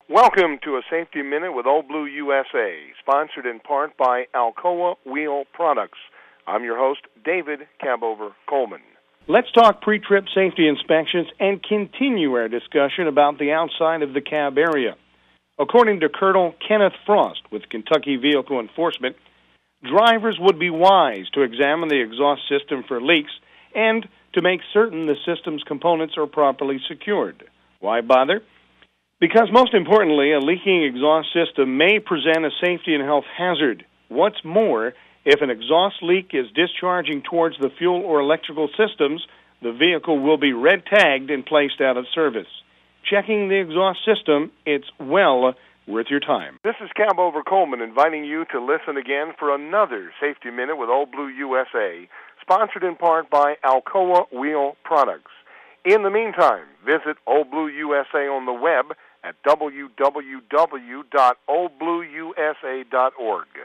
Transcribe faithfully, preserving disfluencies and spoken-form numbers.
Welcome to a Safety Minute with Old Blue U S A, sponsored in part by Alcoa Wheel Products. I'm your host, David Cabover Coleman. Let's talk pre-trip safety inspections and continue our discussion about the outside of the cab area. According to Colonel Kenneth Frost with Kentucky Vehicle Enforcement, drivers would be wise to examine the exhaust system for leaks and to make certain the system's components are properly secured. Why bother? Because most importantly, a leaking exhaust system may present a safety and health hazard. What's more, if an exhaust leak is discharging towards the fuel or electrical systems, the vehicle will be red tagged and placed out of service. Checking the exhaust system, it's well worth your time. This is Cabover Coleman inviting you to listen again for another Safety Minute with Old Blue U S A, sponsored in part by Alcoa Wheel Products. In the meantime, visit Old Blue U S A on the web at w w w dot old blue u s a dot org.